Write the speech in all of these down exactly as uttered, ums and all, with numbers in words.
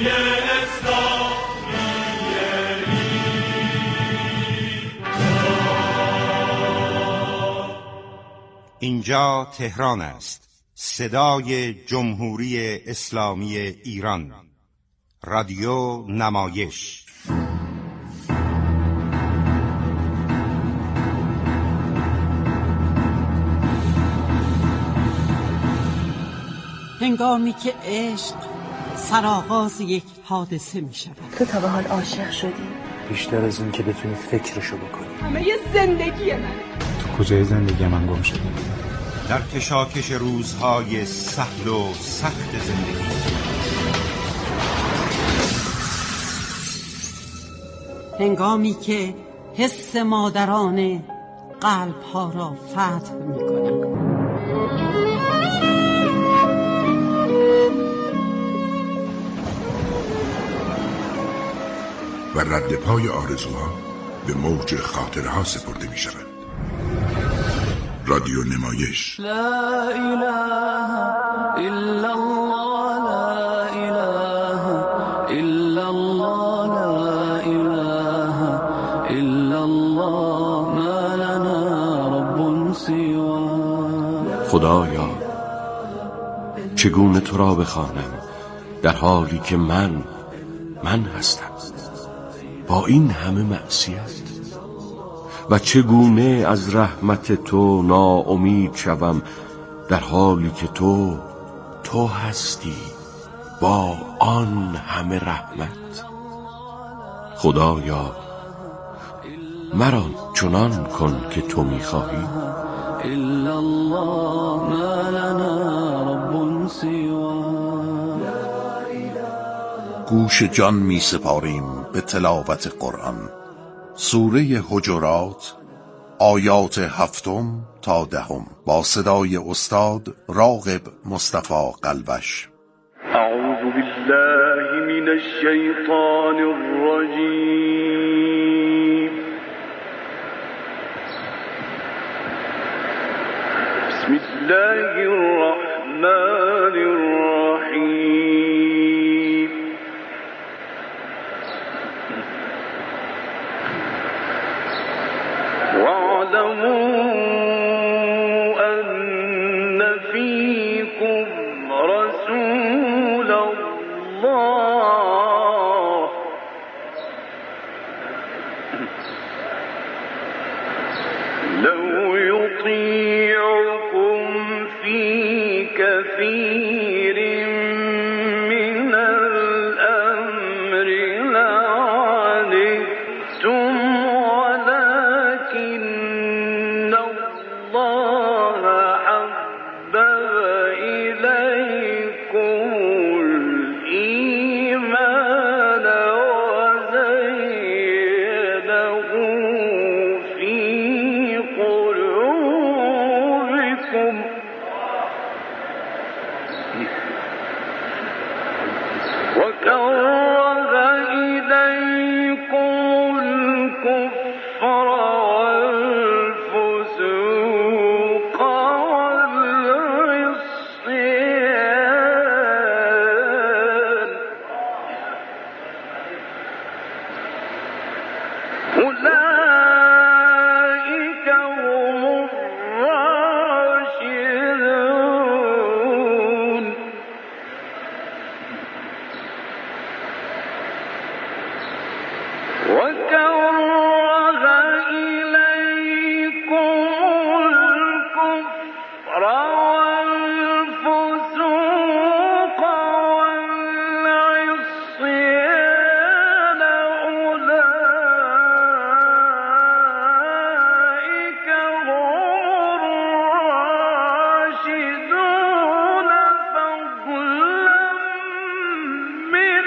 اینجا تهران است، صدای جمهوری اسلامی ایران، رادیو نمایش. هنگامی که عشق سرآغاز یک حادثه می شود. تو تا به حال عاشق شدی؟ بیشتر از اون که بتونی فکرشو بکنی. همه یه زندگی منه. تو کجای زندگی من گم شدی؟ در کشاکش روزهای سهل و سخت زندگی، هنگامی که حس مادرانه قلب‌ها را فتح می‌کند. و رد پای آرزوها به موج خاطرها سپرده می شود. رادیو نمایش. لا اله الا الله، لا اله الا الله، لا اله الا الله، ما لنا رب سواه. خدایا چگونه تو را بخوانم در حالی که من من هستم با این همه معصیت، و چگونه از رحمت تو ناامید شوم در حالی که تو تو هستی با آن همه رحمت. خدایا مرا چنان کن که تو می‌خواهی. الا الله، ما لنا رب سواه. گوش جان می سپاریم به تلاوت قرآن. سوره حجرات، آیات هفتم تا دهم، با صدای استاد راغب مصطفی قلبش. اعوذ بالله من الشیطان الرجیم. بسم الله الرحمن الرحیم. واعلموا أن فيكم رسول الله لو يطيعكم في كثير من الأمر لعنتم، وكره إليكم الكفر والفسوق والعصيان، أولئك هم الراشدون. وكره إليكم الكفر والفسوق والعصيان، أولئك هم الراشدون فضلا من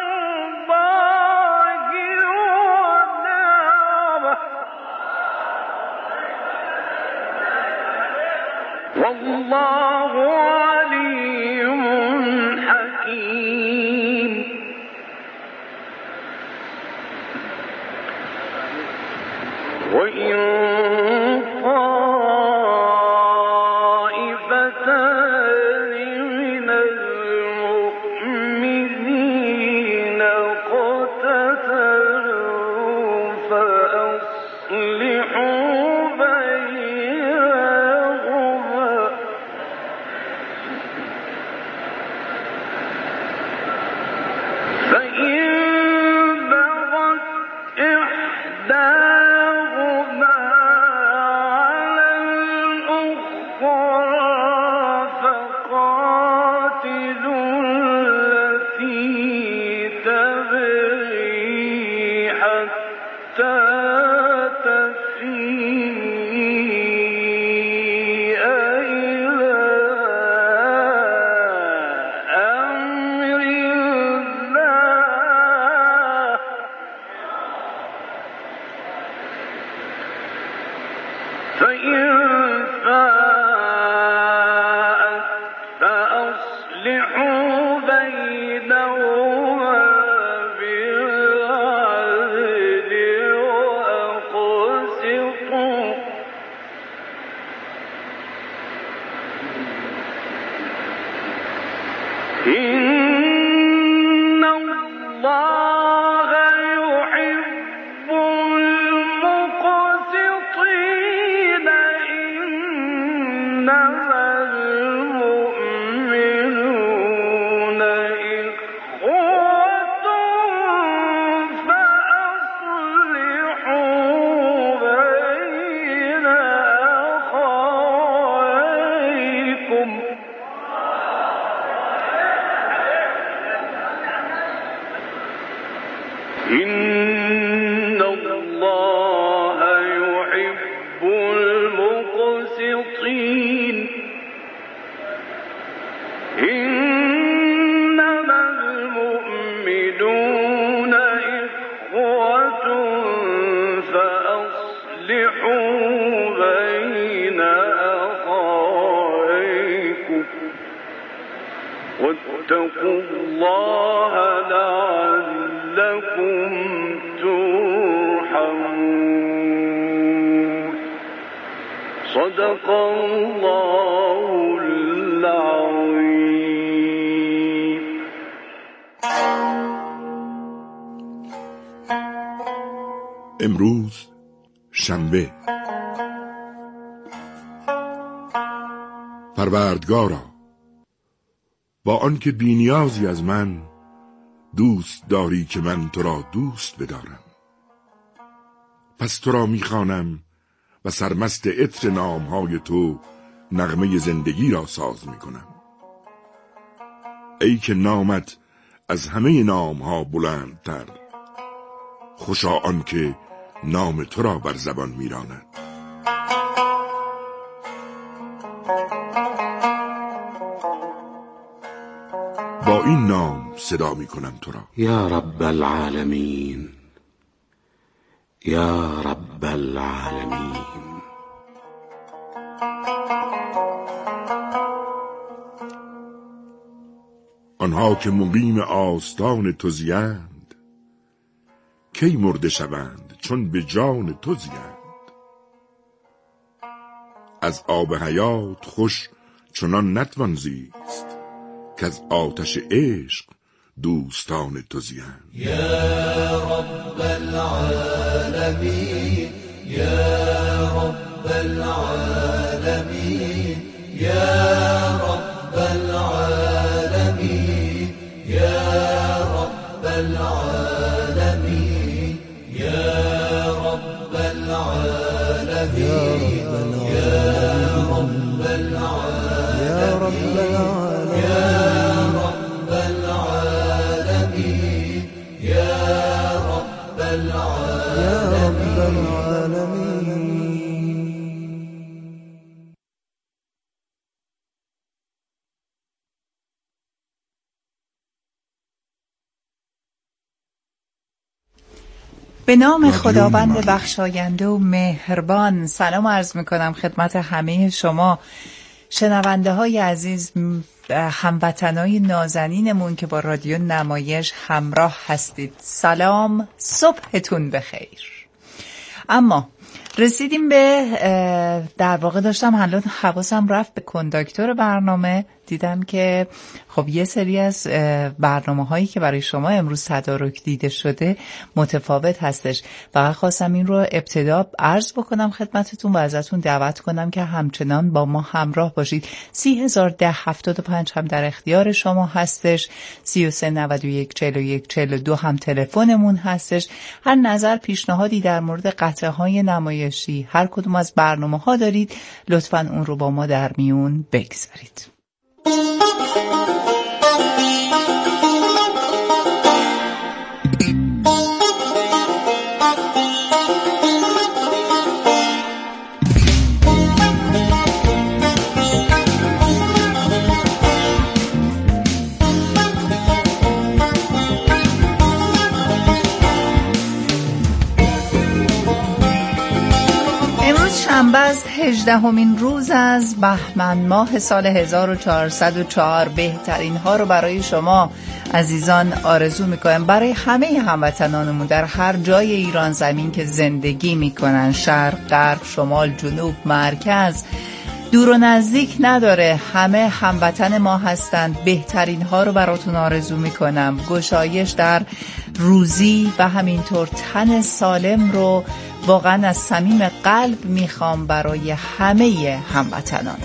والله عليم حكيم. وإن طائفتان من المؤمنين واتقوا الله لعلكم ترحمون. صدق الله العظيم. امروز شنبه. پروردگارا، با آنکه بی‌نیازی از من دوست داری که من تو را دوست بدارم، پس تو را می‌خوانم و سرمست عطر نام‌های تو نغمه زندگی را ساز می‌کنم. ای که نامت از همه نام‌ها بلندتر، خوشا آنکه نام تو را بر زبان می‌راند. با این نام صدا می کنم تو را. یا رب العالمین، یا رب العالمین. آنها که مقیم آستان تو زیند، کی مرده شوند چون به جان تو زیند. از آب حیات خوش چنان نتوان زیست، که از آتش عشق دوستان تو زیند. یا رب العالمین، یا رب العالمین، یا رب العالمین، یا رب العالمین، یا رب العالمین، یا رب العالمین، یا رب به نام خداوند بخشاینده و مهربان. سلام عرض میکنم خدمت همه شما شنونده های عزیز، هموطنای نازنینمون که با رادیو نمایش همراه هستید. سلام، صبحتون بخیر. اما رسیدیم به در واقع داشتم الان حواسم رفت به کنداکتور برنامه دیدم که خب یه سری از برنامه هایی که برای شما امروز تدارک دیده شده متفاوت هستش. فقط خواستم این رو ابتدا عرض بکنم خدمتتون و ازتون دعوت کنم که همچنان با ما همراه باشید. سی هزار ده هفتاد و پنج هم در اختیار شما هستش، سی و سه نود و یک چهل و یک چهل و دو هم تلفنمون هستش. هر نظر پیشنهادی در مورد قطعه های نمایشی هر کدوم از برنامه ها دارید لطفاً اون رو با ما در میون بگذارید. شنبه از هجدهمین روز از بهمن ماه سال هزار و چهارصد و چهار. بهترین ها رو برای شما عزیزان آرزو میکنم، برای همه هموطنانمون در هر جای ایران زمین که زندگی میکنن، شرق، غرب، شمال، جنوب، مرکز، دور و نزدیک نداره، همه هموطن ما هستند. بهترین ها رو براتون آرزو میکنم. گشایش در روزی و همینطور تن سالم رو واقعا از صمیم قلب میخوام برای همه هموطنانم.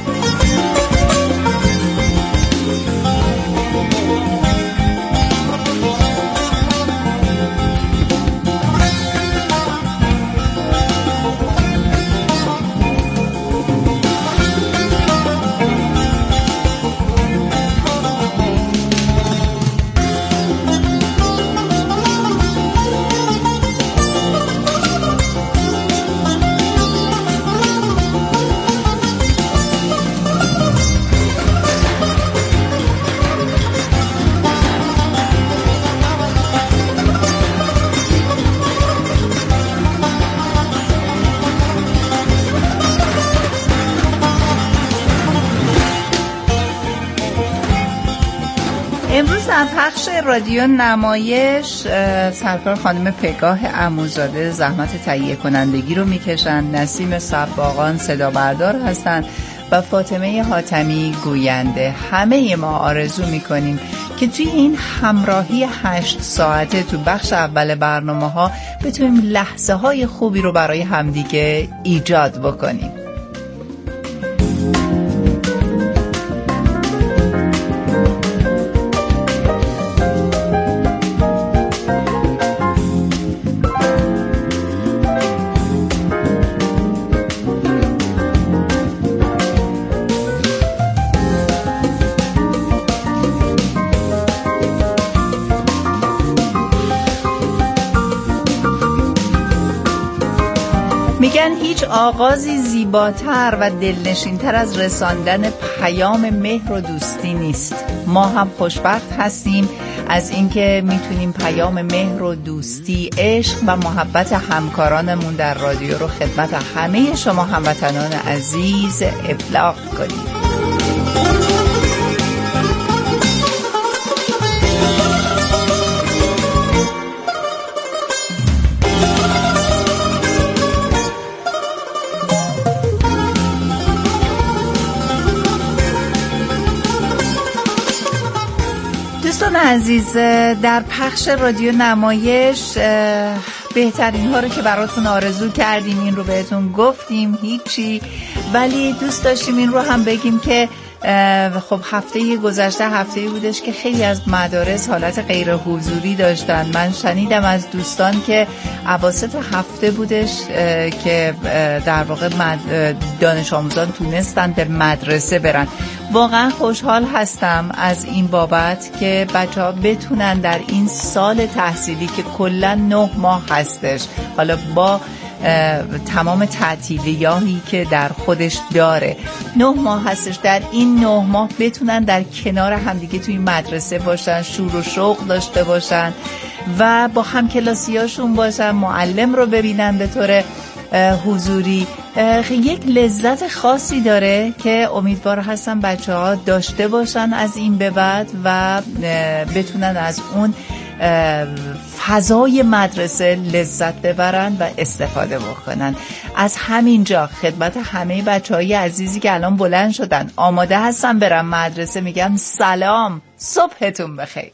امروز در پخش رادیو نمایش سرکار خانم پگاه عموزاده زحمت تهیه کنندگی رو میکشن، نسیم صباغان صدا بردار هستن و فاطمه حاتمی گوینده. همه ما آرزو میکنیم که توی این همراهی هشت ساعته تو بخش اول برنامه ها بتونیم لحظه های خوبی رو برای همدیگه ایجاد بکنیم. میگن هیچ آغازی زیباتر و دلنشینتر از رساندن پیام مهر و دوستی نیست. ما هم خوشبخت هستیم از اینکه میتونیم پیام مهر و دوستی، عشق و محبت همکارانمون در رادیو رو خدمت همه شما هموطنان عزیز ابلاغ کنیم. دوستان عزیز، در پخش رادیو نمایش بهترین ها رو که براتون آرزو کردیم این رو بهتون گفتیم، هیچی، ولی دوست داشتیم این رو هم بگیم که خب هفته گذشته هفته بودش که خیلی از مدارس حالت غیر حضوری داشتن. من شنیدم از دوستان که اواسط هفته بودش که در واقع دانش آموزان تونستن به مدرسه برن. واقعا خوشحال هستم از این بابت که بچه‌ها بتونن در این سال تحصیلی که کلا نه ماه هستش، حالا با تمام تعطیلیاتی که در خودش داره، نه ماه هستش، در این نه ماه بتونن در کنار همدیگه توی مدرسه باشن، شور و شوق داشته باشن و با همکلاسیاشون باشن، معلم رو ببینن به طور حضوری. یک لذت خاصی داره که امیدوار هستم بچه ها داشته باشن از این به بعد و بتونن از اون فضای مدرسه لذت ببرن و استفاده بکنن. از همینجا خدمت همه بچه‌های عزیزی که الان بلند شدن آماده هستن برن مدرسه میگم سلام، صبحتون بخیر.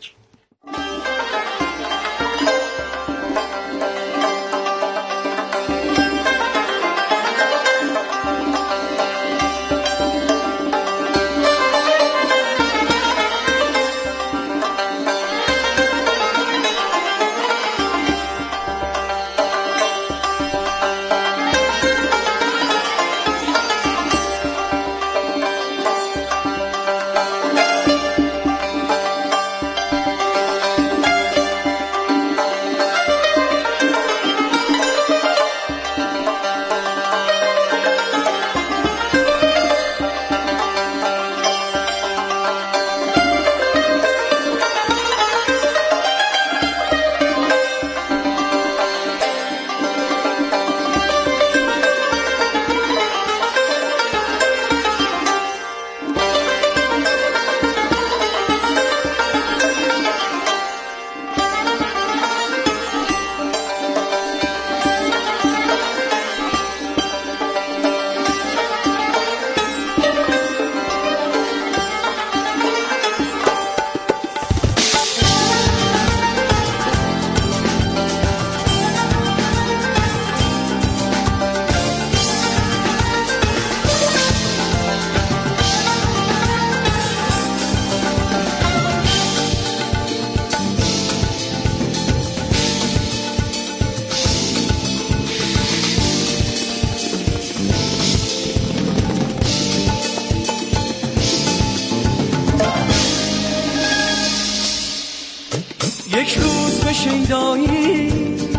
یک روز به شیدایی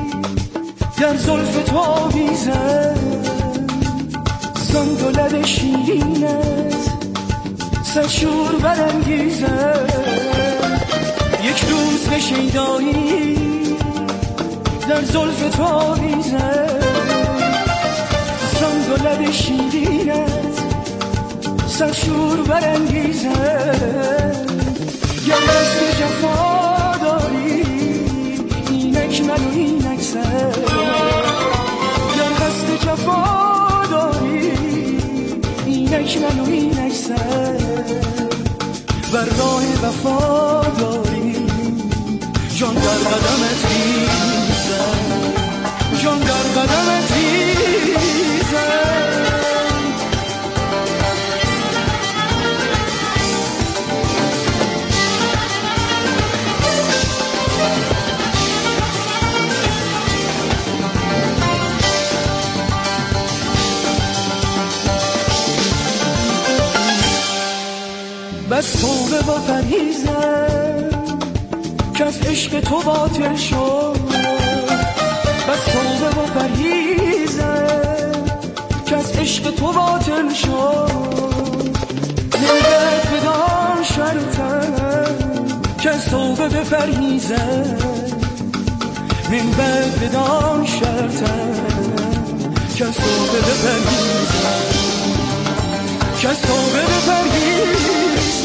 در زلف تو آویزم، زان دو لب شیرینت صد شور برانگیزم. یک روز به شیدایی در زلف تو آویزم، زان دو لب شیرینت صد شور برانگیزم. گر دست جفا اینک من و اینک سر، گر قصد جفا داری اینک من و اینک سر، بر راه وفا داری جان در قدمت ریزم، جان در قدمت ریزم. بس توبه با پرهیزم که از عشق تو باطل شد، بس توبه با پرهیزم که از عشق تو باطل شد. نگهت بدان شرطم که از توبه بپرهیزم، من بعد بدان شرطم که از توبه بپرهیزم، که از توبه بپرهیزم.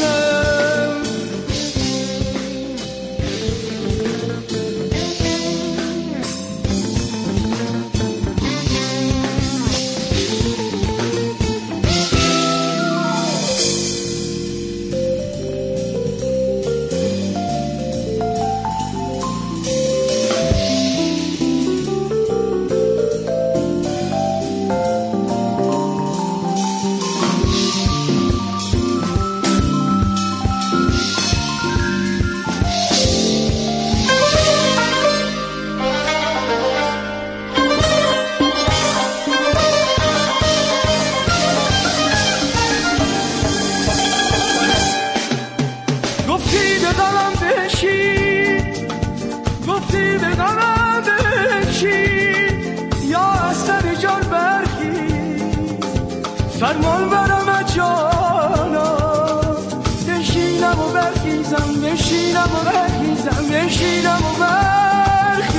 فرمان برم جانا، نشینم و برخیزم، نشینم و برخیزم، نشینم و برخیزم.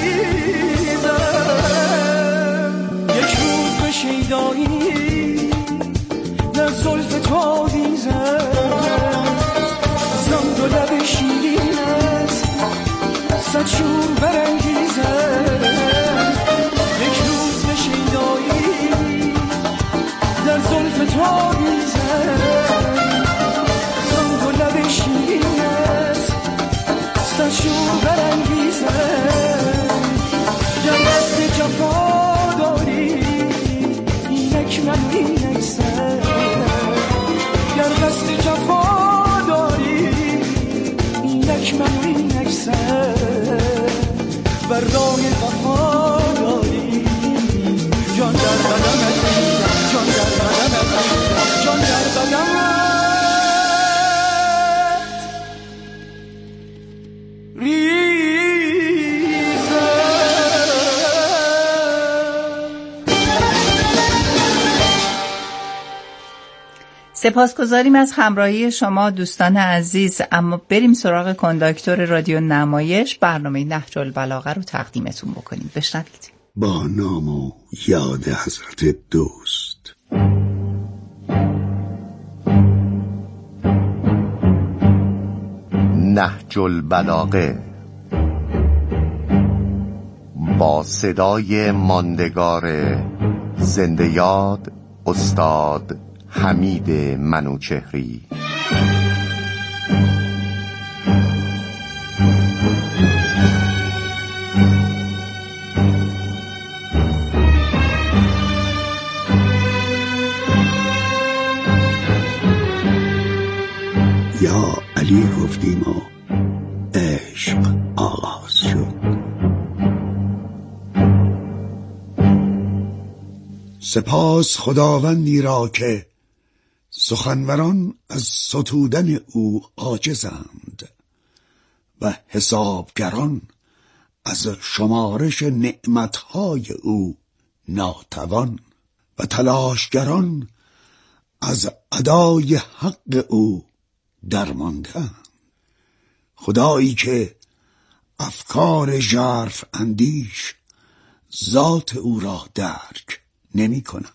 یک روز به شیدایی در زلف تو آویزم، زان دو لب شیرینت صد شور برانگیزد. یک روز به شیدایی در زلف تو میزد، زنگ و لب شیرینت صد شور برانگیزد. گر دست جفا داری اینک من اینک سر، گر دست جفا داری اینک من اینک سر، بر راه وفا داری جان در قدمت ریزم، جان در قدمت ریزم، جان در قدمت سپاسگزاریم از همراهی شما دوستان عزیز. اما بریم سراغ کنداکتور رادیو نمایش، برنامه نهج البلاغه رو تقدیمتون بکنیم. بشنوید. با نام و یاد حضرت دوست. نهج البلاغه با صدای ماندگار زنده یاد استاد حمید منوچهری. یا علی گفتیم و عشق آغاز شد. سپاس خداوندی را که سخنوران از ستودن او عاجزند و حسابگران از شمارش نعمتهای او ناتوان و تلاشگران از ادای حق او درمانده‌اند. خدایی که افکار ژرف اندیش ذات او را درک نمی کنند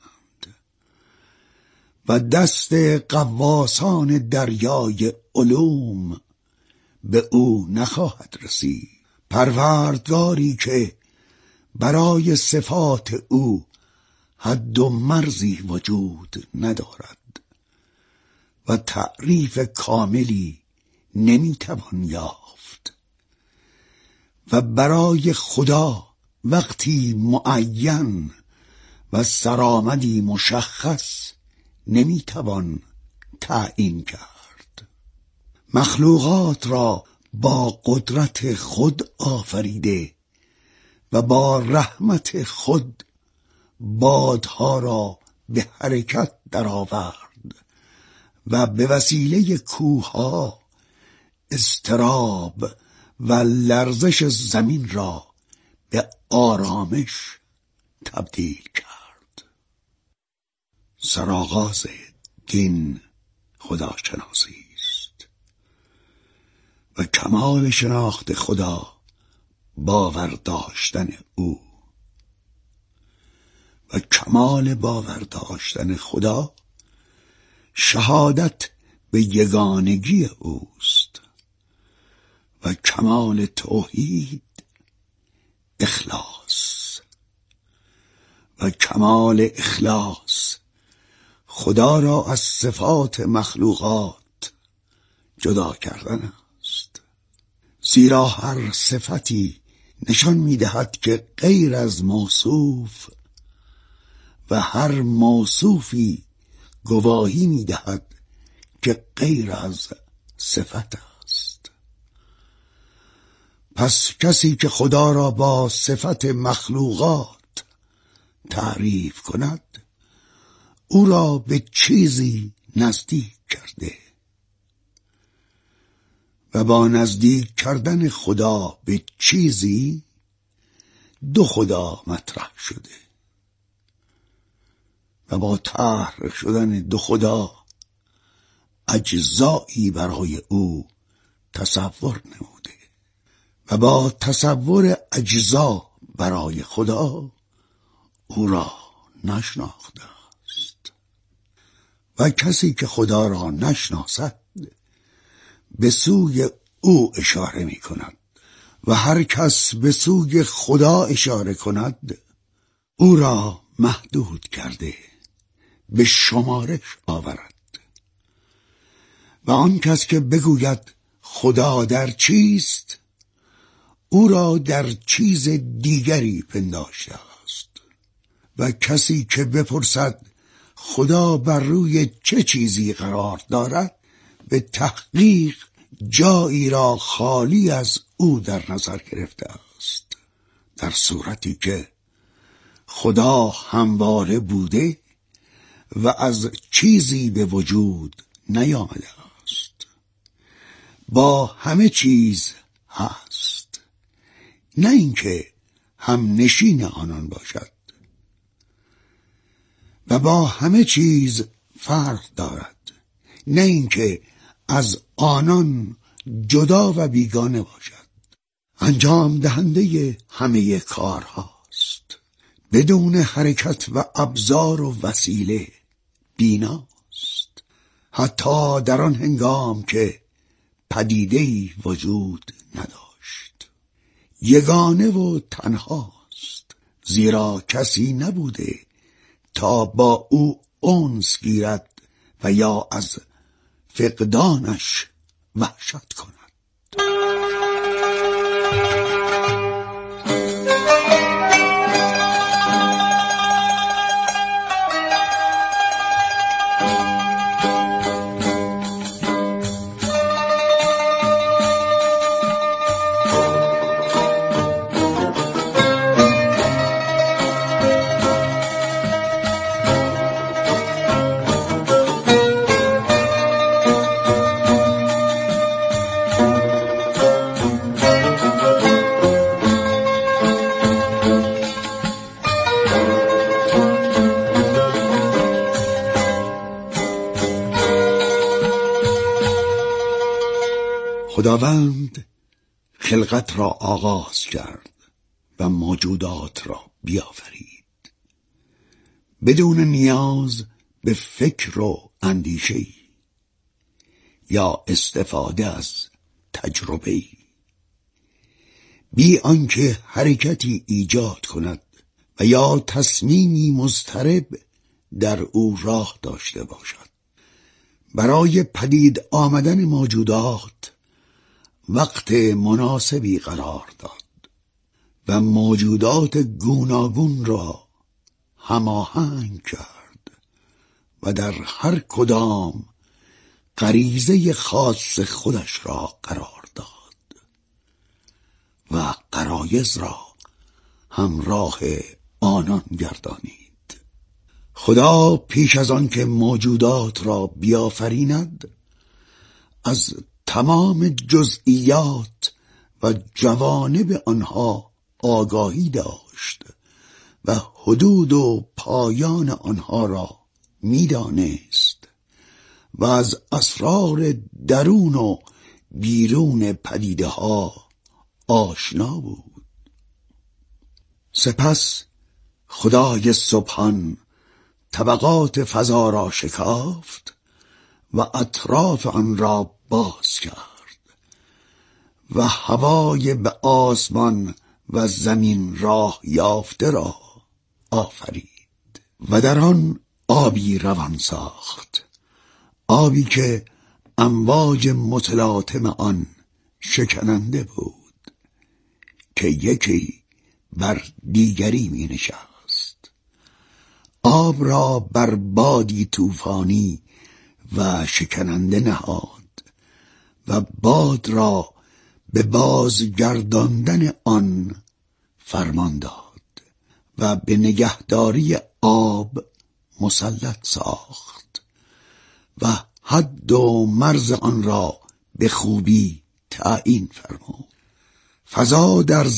و دست غواصان دریای علوم به او نخواهد رسید. پروردگاری که برای صفات او حد و مرزی وجود ندارد و تعریف کاملی نمیتوان یافت و برای خدا وقتی معین و سرآمدی مشخص نمیتوان تعیین کرد. مخلوقات را با قدرت خود آفریده و با رحمت خود بادها را به حرکت درآورد و به وسیله کوهها اضطراب و لرزش زمین را به آرامش تبدیل کرد. سرآغاز دین خداشناسی است و کمال شناخت خدا باور داشتن او و کمال باور داشتن خدا شهادت به یگانگی اوست و کمال توحید اخلاص و کمال اخلاص خدا را از صفات مخلوقات جدا کردن است. زیرا هر صفتی نشان می‌دهد که غیر از موصوف و هر موصوفی گواهی می‌دهد که غیر از صفت است. پس کسی که خدا را با صفت مخلوقات تعریف کند او را به چیزی نزدیک کرده و با نزدیک کردن خدا به چیزی دو خدا مطرح شده و با طرح شدن دو خدا اجزایی برای او تصور نموده و با تصور اجزا برای خدا او را نشناخته است. و کسی که خدا را نشناسد به سوی او اشاره می کند و هر کس به سوی خدا اشاره کند او را محدود کرده به شمارش آورد و آن کس که بگوید خدا در چیست او را در چیز دیگری پنداشته است و کسی که بپرسد خدا بر روی چه چیزی قرار دارد به تحقیق جایی را خالی از او در نظر گرفته است، در صورتی که خدا همواره بوده و از چیزی به وجود نیامده است، با همه چیز هست، نه اینکه هم نشین آنان باشد، و با همه چیز فرق دارد، نه اینکه از آنان جدا و بیگانه باشد. انجام دهنده همه کارهاست، بدون حرکت و ابزار و وسیله بیناست، حتی در آن هنگام که پدیده‌ای وجود نداشت. یگانه و تنهاست، زیرا کسی نبوده تا با او انس گیرد و یا از فقدانش وحشت کند. خداوند خلقت را آغاز کرد و موجودات را بیافرید بدون نیاز به فکر و اندیشه‌ای یا استفاده از تجربه‌ای، بی آنکه حرکتی ایجاد کند و یا تصمیمی مضطرب در او راه داشته باشد. برای پدید آمدن موجودات وقت مناسبی قرار داد و موجودات گوناگون را هماهنگ کرد و در هر کدام غریزه خاص خودش را قرار داد و غرایز را همراه آنان گردانید. خدا پیش از آن که موجودات را بیافریند از تمام جزئیات و جوانب آنها آگاهی داشت و حدود و پایان آنها را می‌دانست و از اسرار درون و بیرون پدیده ها آشنا بود. سپس خدای سبحان طبقات فضا را شکافت و اطراف آن را باز کرد و هوای به آسمان و زمین راه یافته را آفرید و در آن آبی روان ساخت، آبی که امواج متلاطم آن شکننده بود که یکی بر دیگری می نشست. آب را بر بادی طوفانی و شکننده نهاد و باد را به بازگرداندن آن فرمان داد و به نگهداری آب مسلط ساخت و حد و مرز آن را به خوبی تعیین فرمود. فضا در